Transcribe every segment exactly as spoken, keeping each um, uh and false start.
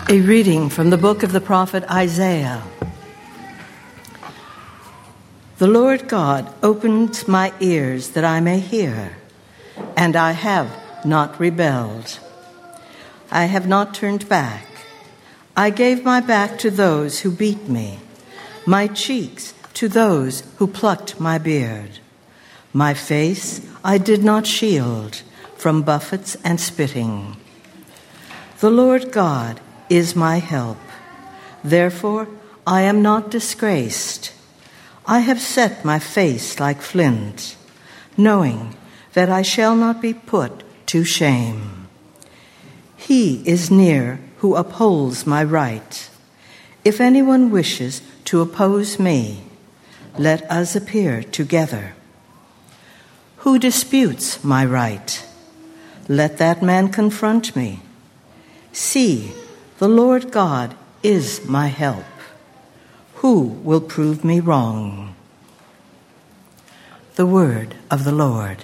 A reading from the book of the prophet Isaiah. The Lord God opened my ears that I may hear, and I have not rebelled. I have not turned back. I gave my back to those who beat me, my cheeks to those who plucked my beard. My face I did not shield from buffets and spitting. The Lord God is my help. Therefore, I am not disgraced. I have set my face like flint, knowing that I shall not be put to shame. He is near who upholds my right. If anyone wishes to oppose me, let us appear together. Who disputes my right? Let that man confront me. See, the Lord God is my help. Who will prove me wrong? The word of the Lord.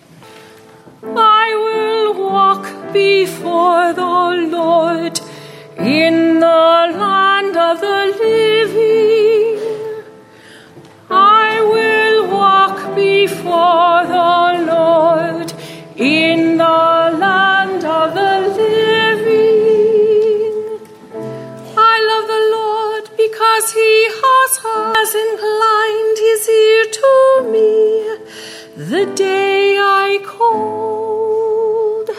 I will walk before the Lord in the land of the living. I will walk before the Lord in the land of the living. Because he has inclined his ear to me the day I called.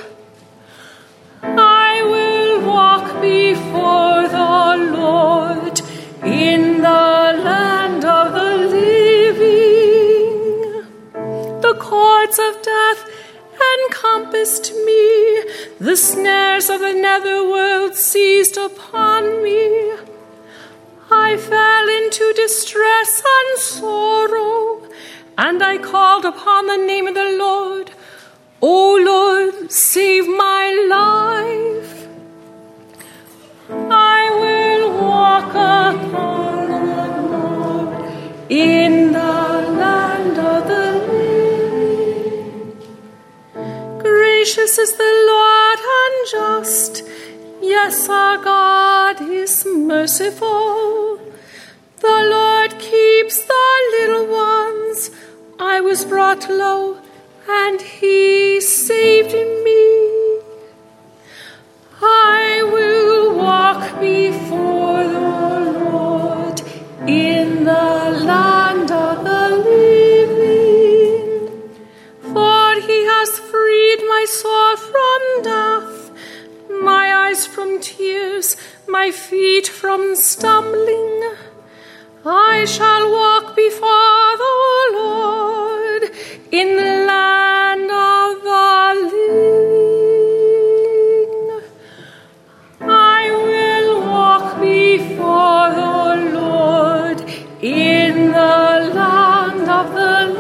I will walk before the Lord in the land of the living. The cords of death encompassed me, the snares of the netherworld seized upon me. I fell into distress and sorrow, and I called upon the name of the Lord. O Lord, save my life. I will walk upon the Lord in the land of the living. Gracious is the Lord and just. Yes, our God is merciful. The Lord keeps the little ones. I was brought low, and he saved me. I will walk before the Lord in the land of the living. For he has freed my soul from death, my eyes from tears, my feet from stumbling. I shall walk before the Lord in the land of the living. I will walk before the Lord in the land of the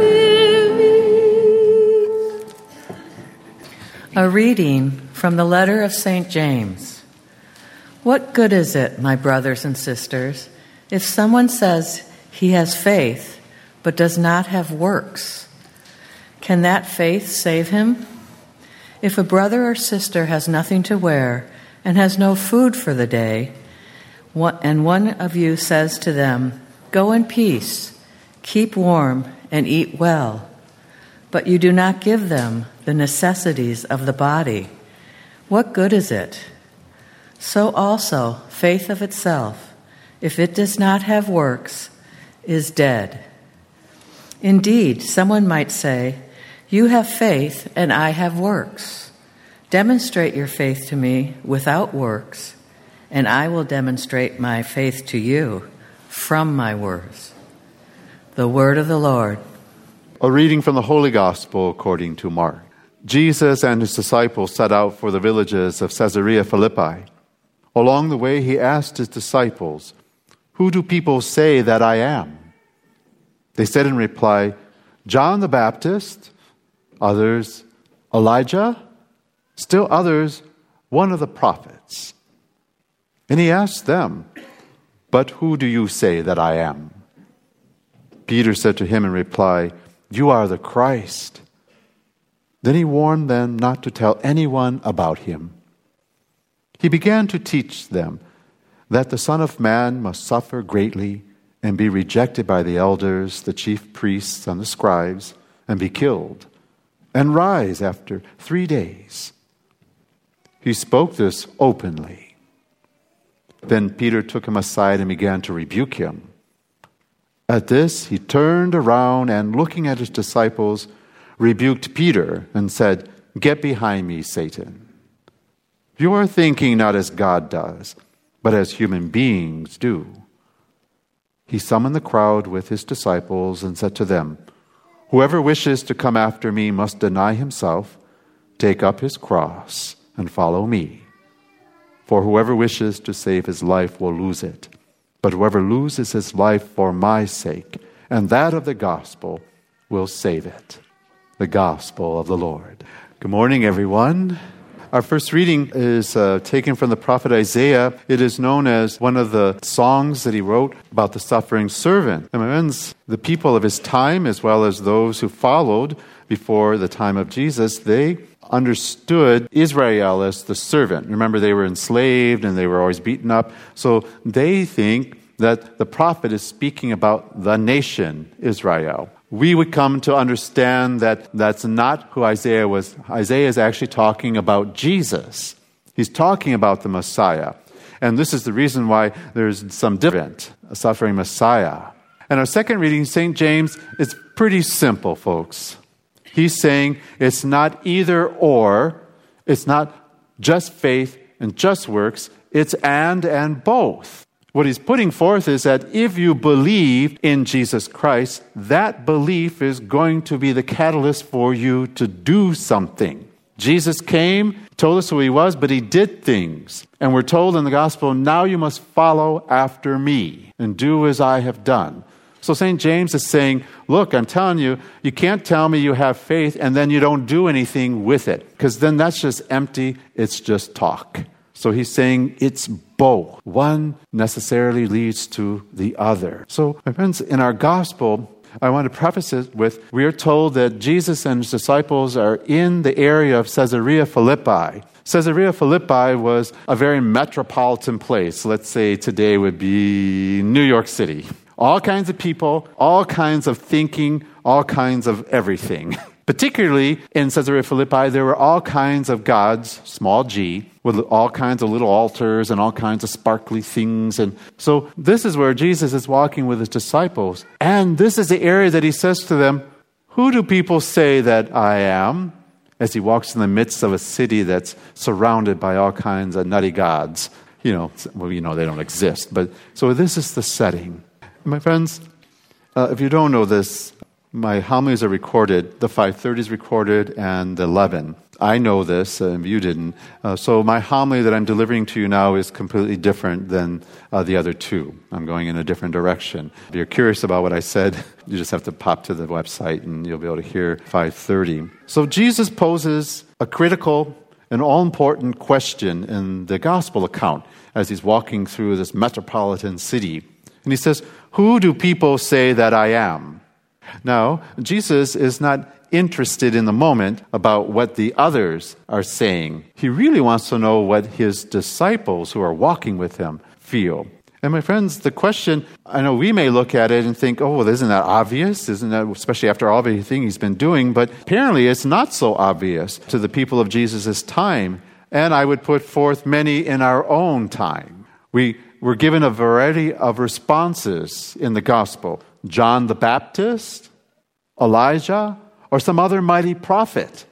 living. A reading from the letter of Saint James. What good is it, my brothers and sisters, if someone says he has faith but does not have works? Can that faith save him? If a brother or sister has nothing to wear and has no food for the day, and one of you says to them, "Go in peace, keep warm and eat well," but you do not give them the necessities of the body, what good is it? So also, faith of itself, if it does not have works, is dead. Indeed, someone might say, "You have faith and I have works. Demonstrate your faith to me without works, and I will demonstrate my faith to you from my works." The word of the Lord. A reading from the Holy Gospel according to Mark. Jesus and his disciples set out for the villages of Caesarea Philippi. Along the way, he asked his disciples, "Who do people say that I am?" They said in reply, "John the Baptist, others, Elijah, still others, one of the prophets." And he asked them, "But who do you say that I am?" Peter said to him in reply, "You are the Christ." Then he warned them not to tell anyone about him. He began to teach them that the Son of Man must suffer greatly and be rejected by the elders, the chief priests, and the scribes, and be killed, and rise after three days." He spoke this openly. Then Peter took him aside and began to rebuke him. At this, he turned around and, looking at his disciples, rebuked Peter and said, "Get behind me, Satan. You are thinking not as God does, but as human beings do." He summoned the crowd with his disciples and said to them, "Whoever wishes to come after me must deny himself, take up his cross, and follow me. For whoever wishes to save his life will lose it, but whoever loses his life for my sake and that of the gospel will save it." The gospel of the Lord. Good morning, everyone. Our first reading is uh, taken from the prophet Isaiah. It is known as one of the songs that he wrote about the suffering servant. And my friends, the people of his time, as well as those who followed before the time of Jesus, they understood Israel as the servant. Remember, they were enslaved and they were always beaten up. So they think that the prophet is speaking about the nation Israel. We would come to understand that that's not who Isaiah was. Isaiah is actually talking about Jesus. He's talking about the Messiah. And this is the reason why there's some different, a suffering Messiah. And our second reading, Saint James, is pretty simple, folks. He's saying it's not either or, it's not just faith and just works, it's and and both. What he's putting forth is that if you believe in Jesus Christ, that belief is going to be the catalyst for you to do something. Jesus came, told us who he was, but he did things. And we're told in the gospel, now you must follow after me and do as I have done. So Saint James is saying, look, I'm telling you, you can't tell me you have faith and then you don't do anything with it, because then that's just empty, it's just talk. So he's saying it's both. One necessarily leads to the other. So, my friends, in our gospel, I want to preface it with, we are told that Jesus and his disciples are in the area of Caesarea Philippi. Caesarea Philippi was a very metropolitan place. Let's say today would be New York City. All kinds of people, all kinds of thinking, all kinds of everything. Particularly in Caesarea Philippi, there were all kinds of gods, small g, with all kinds of little altars and all kinds of sparkly things. And so this is where Jesus is walking with his disciples. And this is the area that he says to them, "Who do people say that I am?" As he walks in the midst of a city that's surrounded by all kinds of nutty gods. You know, well, you know they don't exist. But so this is the setting. My friends, uh, if you don't know this, my homilies are recorded. The five thirty is recorded and the eleven. I know this, and you didn't. Uh, so my homily that I'm delivering to you now is completely different than uh, the other two. I'm going in a different direction. If you're curious about what I said, you just have to pop to the website and you'll be able to hear five thirty. So Jesus poses a critical and all-important question in the gospel account as he's walking through this metropolitan city. And he says, "Who do people say that I am?" Now, Jesus is not interested in the moment about what the others are saying. He really wants to know what his disciples who are walking with him feel. And my friends, the question, I know we may look at it and think, oh, well, isn't that obvious? Isn't that, especially after all everything he's been doing? But apparently it's not so obvious to the people of Jesus' time. And I would put forth many in our own time. We were given a variety of responses in the gospel. John the Baptist, Elijah, or some other mighty prophet.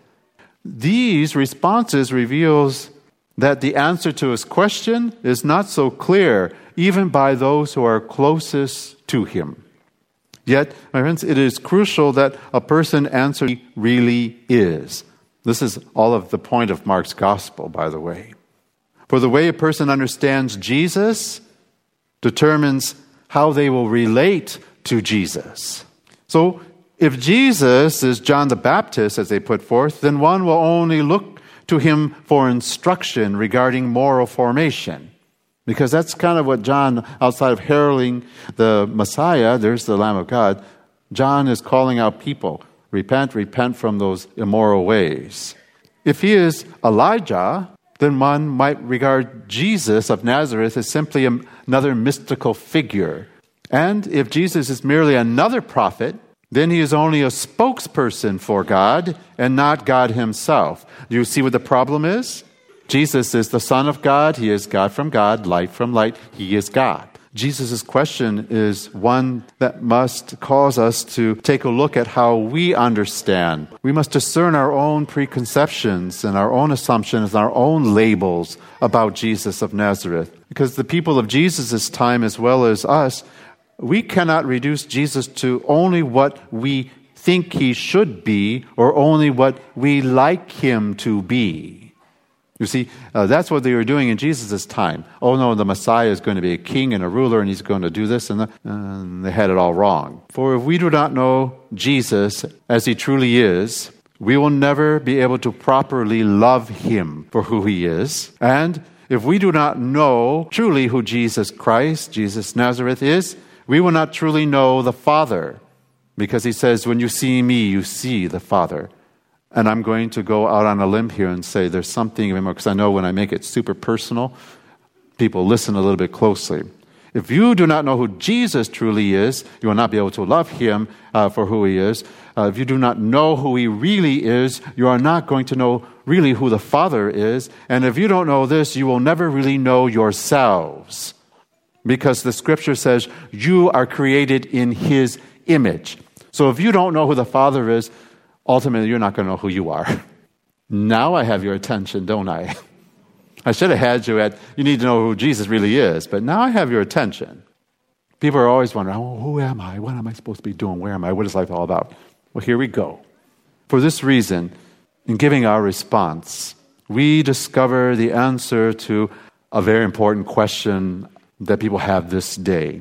These responses reveals that the answer to his question is not so clear, even by those who are closest to him. Yet, my friends, it is crucial that a person answer really is. This is all of the point of Mark's gospel, by the way. For the way a person understands Jesus determines how they will relate to Jesus. So, if Jesus is John the Baptist, as they put forth, then one will only look to him for instruction regarding moral formation. Because that's kind of what John, outside of heralding the Messiah, there's the Lamb of God, John is calling out people, repent, repent from those immoral ways. If he is Elijah, then one might regard Jesus of Nazareth as simply another mystical figure. And if Jesus is merely another prophet, then he is only a spokesperson for God and not God himself. Do you see what the problem is? Jesus is the Son of God. He is God from God, light from light. He is God. Jesus' question is one that must cause us to take a look at how we understand. We must discern our own preconceptions and our own assumptions and our own labels about Jesus of Nazareth. Because the people of Jesus' time, as well as us, we cannot reduce Jesus to only what we think he should be or only what we like him to be. You see, uh, that's what they were doing in Jesus' time. Oh no, the Messiah is going to be a king and a ruler and he's going to do this, and, the, and they had it all wrong. For if we do not know Jesus as he truly is, we will never be able to properly love him for who he is. And if we do not know truly who Jesus Christ, Jesus Nazareth is, we will not truly know the Father. Because he says, when you see me, you see the Father. And I'm going to go out on a limb here and say there's something more, because I know when I make it super personal, people listen a little bit closely. If you do not know who Jesus truly is, you will not be able to love him uh, for who he is. Uh, if you do not know who he really is, you are not going to know really who the Father is. And if you don't know this, you will never really know yourselves. Because the scripture says you are created in his image. So if you don't know who the Father is, ultimately, you're not going to know who you are. Now I have your attention, don't I? I should have had you at, you need to know who Jesus really is, but now I have your attention. People are always wondering, oh, who am I? What am I supposed to be doing? Where am I? What is life all about? Well, here we go. For this reason, in giving our response, we discover the answer to a very important question that people have this day.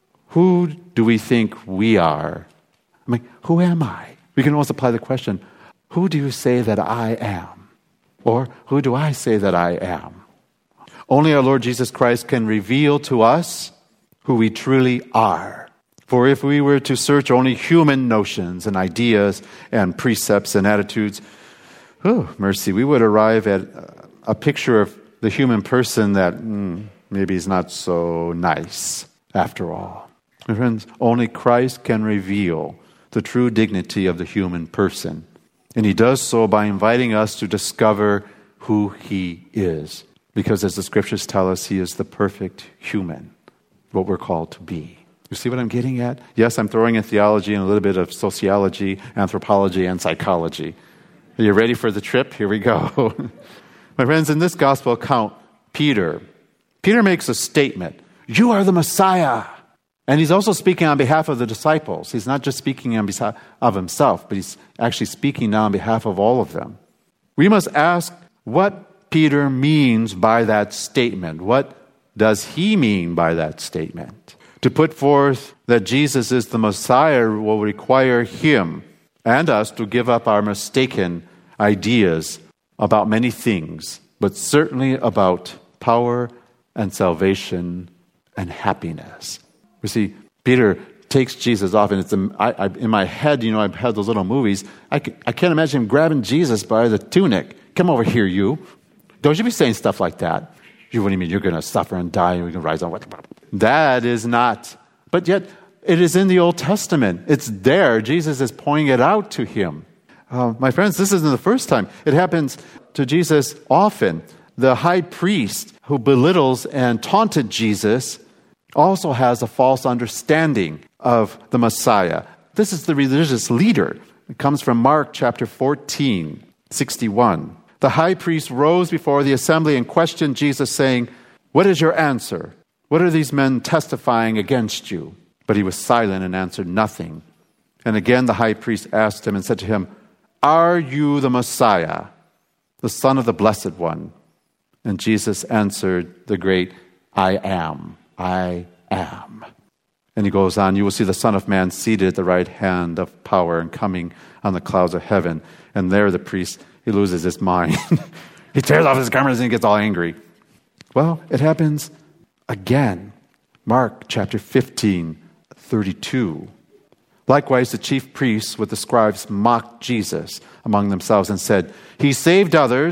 Who do we think we are? I mean, who am I? We can also apply the question, who do you say that I am? Or who do I say that I am? Only our Lord Jesus Christ can reveal to us who we truly are. For if we were to search only human notions and ideas and precepts and attitudes, oh, mercy, we would arrive at a picture of the human person that mm, maybe is not so nice after all. My friends, only Christ can reveal the true dignity of the human person. And he does so by inviting us to discover who he is. Because as the scriptures tell us, he is the perfect human, what we're called to be. You see what I'm getting at? Yes, I'm throwing in theology and a little bit of sociology, anthropology, and psychology. Are you ready for the trip? Here we go. My friends, in this gospel account, Peter, Peter makes a statement. You are the Messiah. And he's also speaking on behalf of the disciples. He's not just speaking on behalf of himself, but he's actually speaking now on behalf of all of them. We must ask what Peter means by that statement. What does he mean by that statement? To put forth that Jesus is the Messiah will require him and us to give up our mistaken ideas about many things, but certainly about power and salvation and happiness. You see, Peter takes Jesus off, and it's a, I, I, in my head, you know, I've had those little movies. I, I can't imagine him grabbing Jesus by the tunic. Come over here, you. Don't you be saying stuff like that. You, what do you mean? You're going to suffer and die, and you're going to rise on. That is not. But yet, it is in the Old Testament. It's there. Jesus is pointing it out to him. Uh, my friends, this isn't the first time. It happens to Jesus often. The high priest who belittles and taunted Jesus also has a false understanding of the Messiah. This is the religious leader. It comes from Mark chapter fourteen, sixty-one. The high priest rose before the assembly and questioned Jesus, saying, "What is your answer? What are these men testifying against you?" But he was silent and answered nothing. And again the high priest asked him and said to him, "Are you the Messiah, the Son of the Blessed One?" And Jesus answered the great, "I am. I am." And he goes on, "You will see the Son of Man seated at the right hand of power and coming on the clouds of heaven." And there the priest, he loses his mind. He tears off his garments and gets all angry. Well, it happens again. Mark chapter fifteen, thirty-two. Likewise, the chief priests with the scribes mocked Jesus among themselves and said, "He saved others,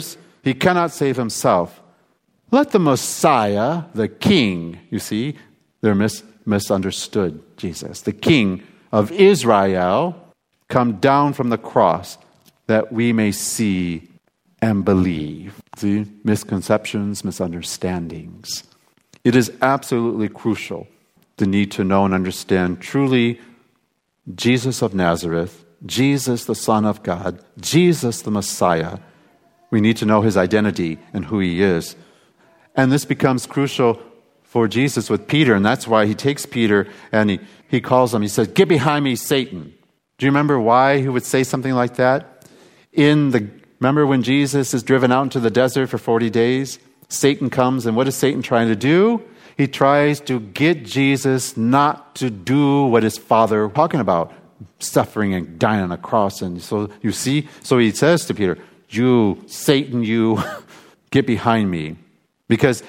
He cannot save himself. Let the Messiah, the King, you see, they're mis- misunderstood Jesus, the King of Israel, come down from the cross that we may see and believe. See, misconceptions, misunderstandings. It is absolutely crucial to need to know and understand truly Jesus of Nazareth, Jesus the Son of God, Jesus the Messiah. We need to know his identity and who he is. And this becomes crucial for Jesus with Peter, and that's why he takes Peter and he, he calls him, he says, "Get behind me, Satan." Do you remember why he would say something like that? In the Remember when Jesus is driven out into the desert for forty days? Satan comes, and what is Satan trying to do? He tries to get Jesus not to do what his Father was talking about, suffering and dying on a cross. And so you see, so he says to Peter, "You, Satan, you, get behind me." Because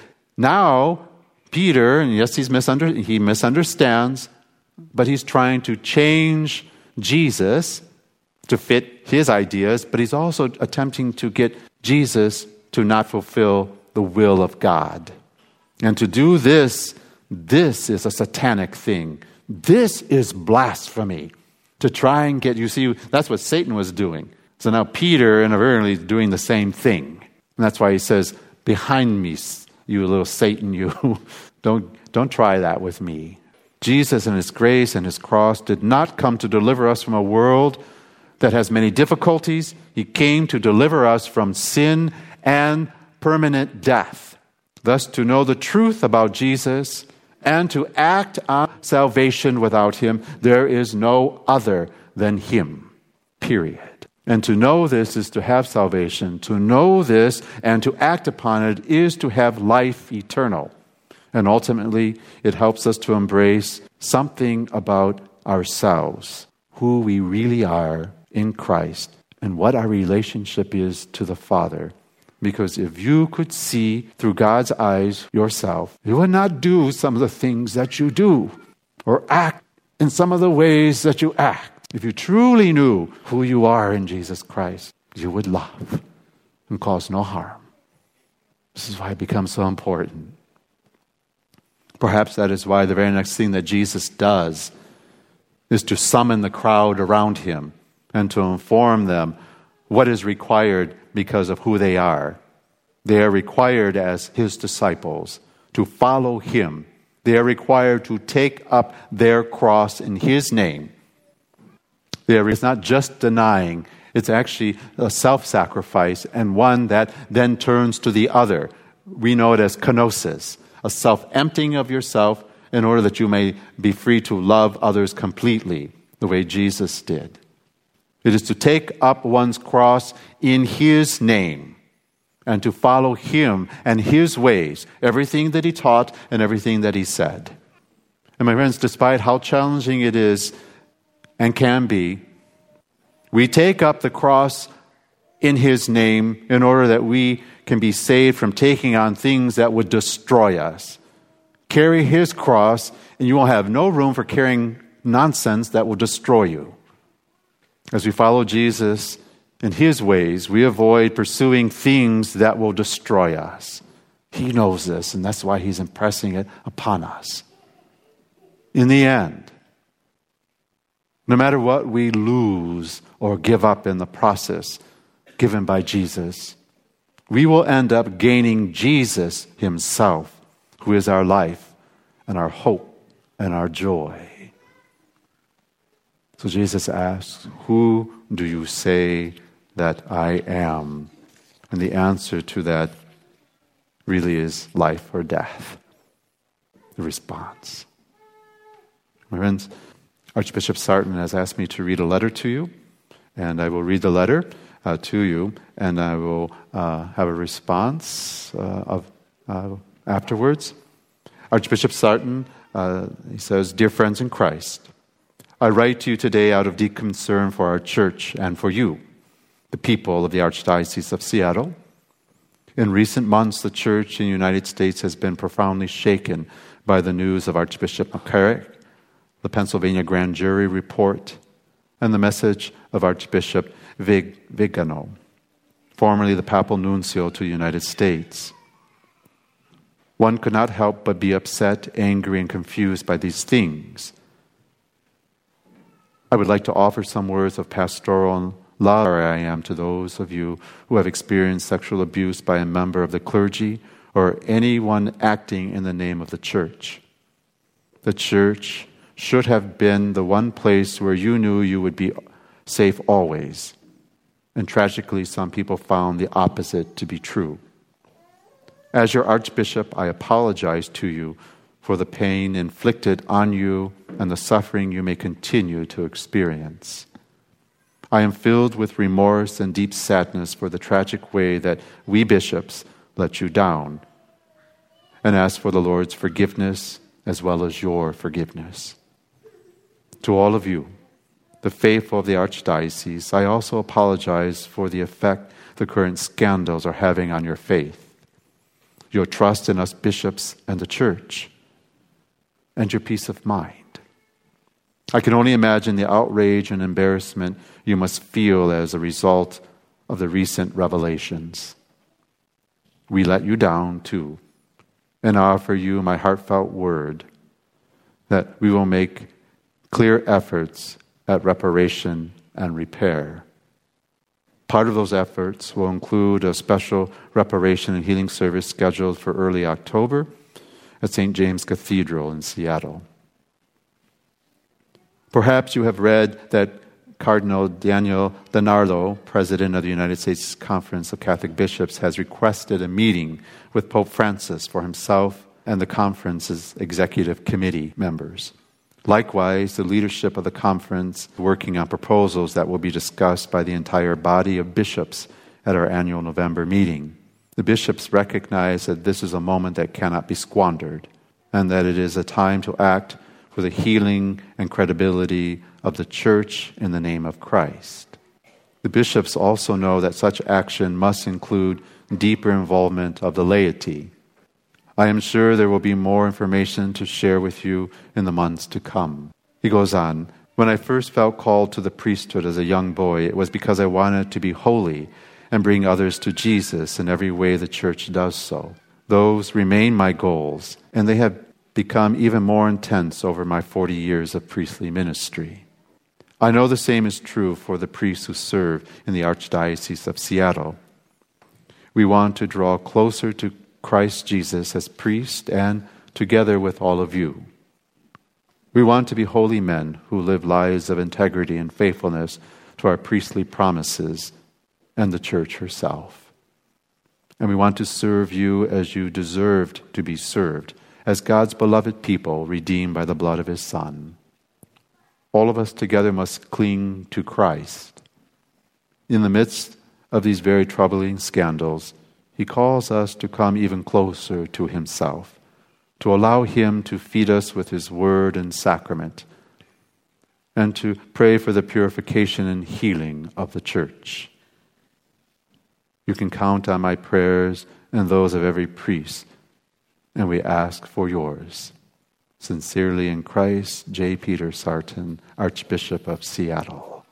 now Peter, and yes, he's misunder- he misunderstands, but he's trying to change Jesus to fit his ideas, but he's also attempting to get Jesus to not fulfill the will of God. And to do this, this is a satanic thing. This is blasphemy. To try and get, you see, that's what Satan was doing. So now Peter, inadvertently, is doing the same thing. And that's why he says, "Behind me, you little Satan, you. don't, don't try that with me." Jesus and his grace and his cross did not come to deliver us from a world that has many difficulties. He came to deliver us from sin and permanent death. Thus, to know the truth about Jesus and to act on salvation without him, there is no other than him, period. And to know this is to have salvation. To know this and to act upon it is to have life eternal. And ultimately, it helps us to embrace something about ourselves, who we really are in Christ, and what our relationship is to the Father. Because if you could see through God's eyes yourself, you would not do some of the things that you do, or act in some of the ways that you act. If you truly knew who you are in Jesus Christ, you would love and cause no harm. This is why it becomes so important. Perhaps that is why the very next thing that Jesus does is to summon the crowd around him and to inform them what is required because of who they are. They are required as his disciples to follow him. They are required to take up their cross in his name. There is not just denying, it's actually a self-sacrifice, and one that then turns to the other. We know it as kenosis, a self-emptying of yourself in order that you may be free to love others completely, the way Jesus did. It is to take up one's cross in his name and to follow him and his ways, everything that he taught and everything that he said. And my friends, despite how challenging it is and can be, we take up the cross in his name in order that we can be saved from taking on things that would destroy us. Carry his cross, and you will have no room for carrying nonsense that will destroy you. As we follow Jesus in his ways, we avoid pursuing things that will destroy us. He knows this, and that's why he's impressing it upon us. In the end, no matter what we lose or give up in the process given by Jesus, we will end up gaining Jesus himself, who is our life and our hope and our joy. So Jesus asks, "Who do you say that I am?" And the answer to that really is life or death. The response. My friends, Archbishop Sarton has asked me to read a letter to you, and I will read the letter uh, to you, and I will uh, have a response uh, of uh, afterwards. Archbishop Sarton, uh, he says, "Dear friends in Christ, I write to you today out of deep concern for our church and for you, the people of the Archdiocese of Seattle. In recent months, the church in the United States has been profoundly shaken by the news of Archbishop McCarrick, the Pennsylvania grand jury report, and the message of Archbishop Vig- Vigano. formerly the Papal Nuncio to the United States. One could not help but be upset, angry, and confused by these things. I would like to offer some words of pastoral love I am to those of you who have experienced sexual abuse by a member of the clergy or anyone acting in the name of the church. The church should have been the one place where you knew you would be safe always. And tragically, some people found the opposite to be true. As your Archbishop, I apologize to you for the pain inflicted on you and the suffering you may continue to experience. I am filled with remorse and deep sadness for the tragic way that we bishops let you down, and ask for the Lord's forgiveness as well as your forgiveness. To all of you, the faithful of the Archdiocese, I also apologize for the effect the current scandals are having on your faith, your trust in us bishops and the Church, and your peace of mind. I can only imagine the outrage and embarrassment you must feel as a result of the recent revelations. We let you down too, and offer you my heartfelt word that we will make clear efforts at reparation and repair. Part of those efforts will include a special reparation and healing service scheduled for early October at Saint James Cathedral in Seattle. Perhaps you have read that Cardinal Daniel DiNardo, President of the United States Conference of Catholic Bishops, has requested a meeting with Pope Francis for himself and the conference's executive committee members. Likewise, the leadership of the conference is working on proposals that will be discussed by the entire body of bishops at our annual November meeting. The bishops recognize that this is a moment that cannot be squandered, and that it is a time to act for the healing and credibility of the Church in the name of Christ. The bishops also know that such action must include deeper involvement of the laity. I am sure there will be more information to share with you in the months to come. He goes on, when I first felt called to the priesthood as a young boy, it was because I wanted to be holy and bring others to Jesus in every way the Church does so. Those remain my goals, and they have become even more intense over my forty years of priestly ministry. I know the same is true for the priests who serve in the Archdiocese of Seattle. We want to draw closer to Christ Jesus as priest and together with all of you. We want to be holy men who live lives of integrity and faithfulness to our priestly promises and the Church herself. And we want to serve you as you deserved to be served, as God's beloved people redeemed by the blood of His Son. All of us together must cling to Christ. In the midst of these very troubling scandals, He calls us to come even closer to Himself, to allow Him to feed us with His word and sacrament, and to pray for the purification and healing of the Church. You can count on my prayers and those of every priest, and we ask for yours. Sincerely in Christ, J. Peter Sarton, Archbishop of Seattle.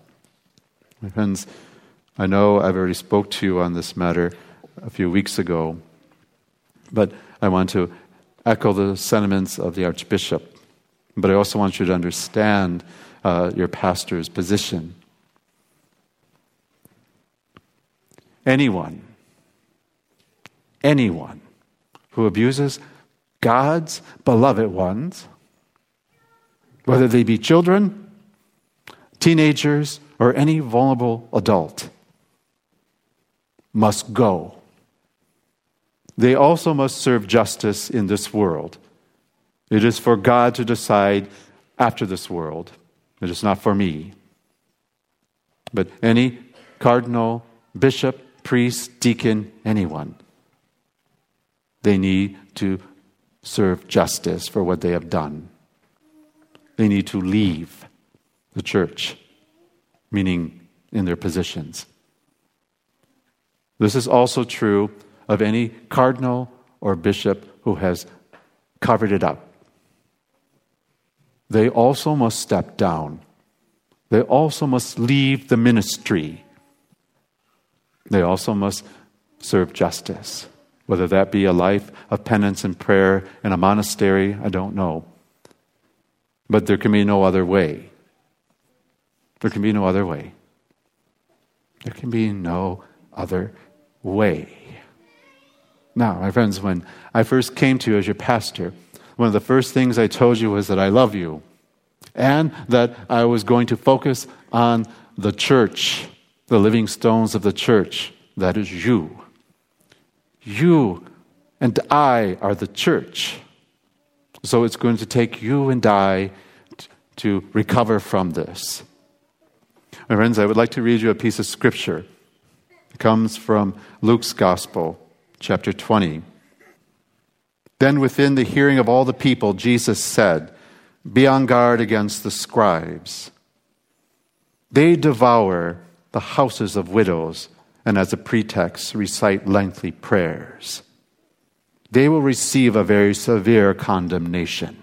My friends, I know I've already spoke to you on this matter a few weeks ago, but I want to echo the sentiments of the Archbishop, but I also want you to understand uh, your pastor's position. Anyone, anyone who abuses God's beloved ones, whether they be children, teenagers, or any vulnerable adult, must go. They also must serve justice in this world. It is for God to decide after this world. It is not for me. But any cardinal, bishop, priest, deacon, anyone, they need to serve justice for what they have done. They need to leave the Church, meaning in their positions. This is also true of any cardinal or bishop who has covered it up. They also must step down. They also must leave the ministry. They also must serve justice. Whether that be a life of penance and prayer in a monastery, I don't know. But there can be no other way. There can be no other way. There can be no other way. Now, my friends, when I first came to you as your pastor, one of the first things I told you was that I love you and that I was going to focus on the church, the living stones of the church. That is you. You and I are the church. So it's going to take you and I t- to recover from this. My friends, I would like to read you a piece of scripture. It comes from Luke's Gospel, chapter twenty. Then within the hearing of all the people, Jesus said, "Be on guard against the scribes. They devour the houses of widows and as a pretext recite lengthy prayers. They will receive a very severe condemnation."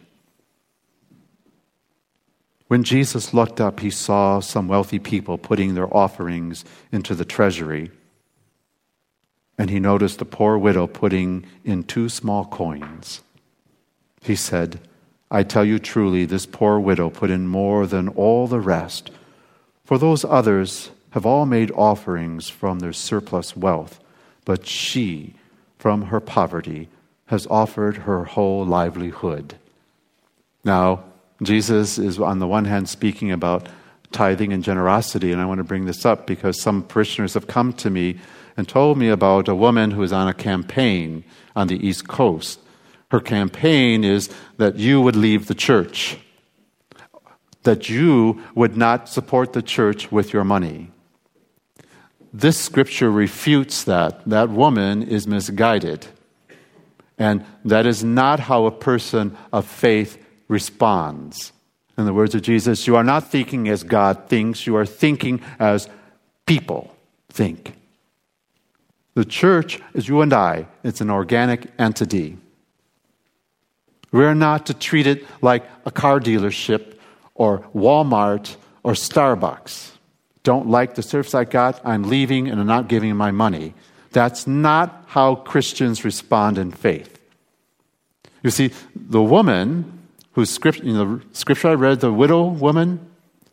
When Jesus looked up, he saw some wealthy people putting their offerings into the treasury. And he noticed a poor widow putting in two small coins. He said, "I tell you truly, this poor widow put in more than all the rest, for those others have all made offerings from their surplus wealth, but she, from her poverty, has offered her whole livelihood." Now, Jesus is on the one hand speaking about tithing and generosity, and I want to bring this up because some parishioners have come to me and told me about a woman who is on a campaign on the East Coast. Her campaign is that you would leave the church, that you would not support the church with your money. This scripture refutes that. That woman is misguided. And that is not how a person of faith responds. In the words of Jesus, you are not thinking as God thinks, you are thinking as people think. The church is you and I. It's an organic entity. We're not to treat it like a car dealership or Walmart or Starbucks. Don't like the service I got, I'm leaving and I'm not giving my money. That's not how Christians respond in faith. You see, the woman whose script, you know, scripture I read, the widow woman,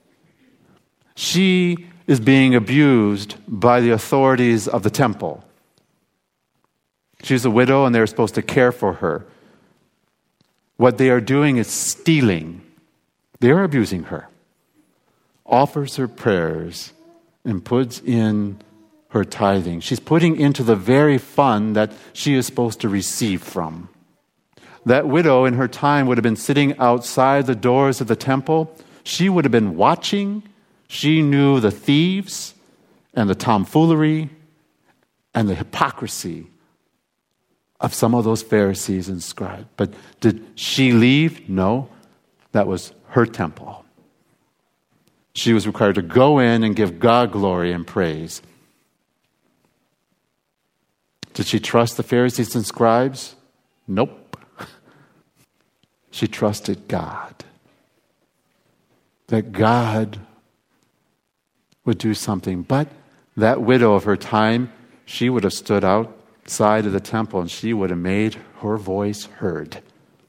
she is being abused by the authorities of the temple. She's a widow and they're supposed to care for her. What they are doing is stealing. They are abusing her. Offers her prayers and puts in her tithing. She's putting into the very fund that she is supposed to receive from. That widow in her time would have been sitting outside the doors of the temple. She would have been watching. She knew the thieves and the tomfoolery and the hypocrisy of some of those Pharisees and scribes. But did she leave? No. That was her temple. She was required to go in and give God glory and praise. Did she trust the Pharisees and scribes? Nope. She trusted God. That God would do something. But that widow of her time, she would have stood outside of the temple and she would have made her voice heard.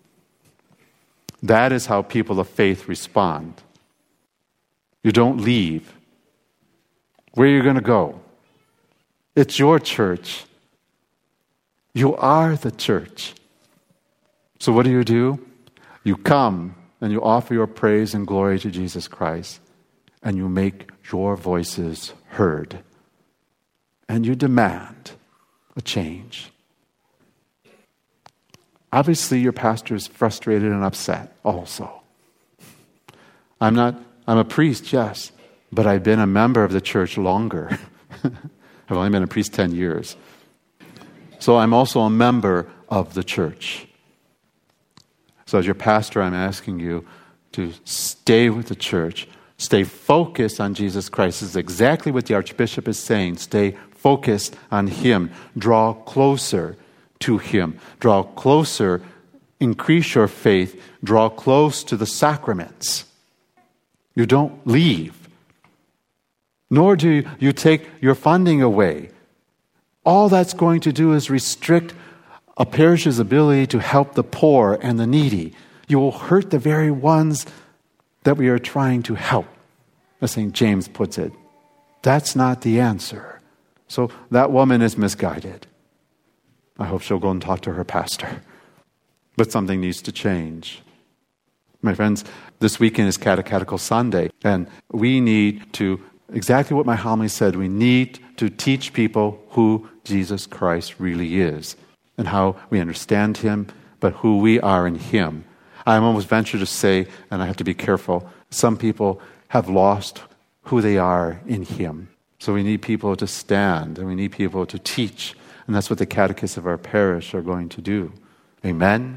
That is how people of faith respond. You don't leave. Where are you going to go? It's your church. You are the church. So what do you do? You come and you offer your praise and glory to Jesus Christ, and you make your voices heard, and you demand a change. Obviously, your pastor is frustrated and upset also. I'm not, I'm a priest, yes, but I've been a member of the church longer. I've only been a priest ten years. So I'm also a member of the church. So as your pastor, I'm asking you to stay with the church. Stay focused on Jesus Christ. This is exactly what the Archbishop is saying. Stay focused on Him. Draw closer to Him. Draw closer. Increase your faith. Draw close to the sacraments. You don't leave. Nor do you take your funding away. all that's going to do is restrict a parish's ability to help the poor and the needy. You will hurt the very ones that we are trying to help, as Saint James puts it. That's not the answer. So that woman is misguided. I hope she'll go and talk to her pastor. But something needs to change. My friends, this weekend is Catechetical Sunday, and we need to, exactly what my homily said, we need to teach people who Jesus Christ really is and how we understand him, but who we are in him. I almost venture to say, and I have to be careful, some people have lost who they are in him. So we need people to stand, and we need people to teach, and that's what the catechists of our parish are going to do. Amen.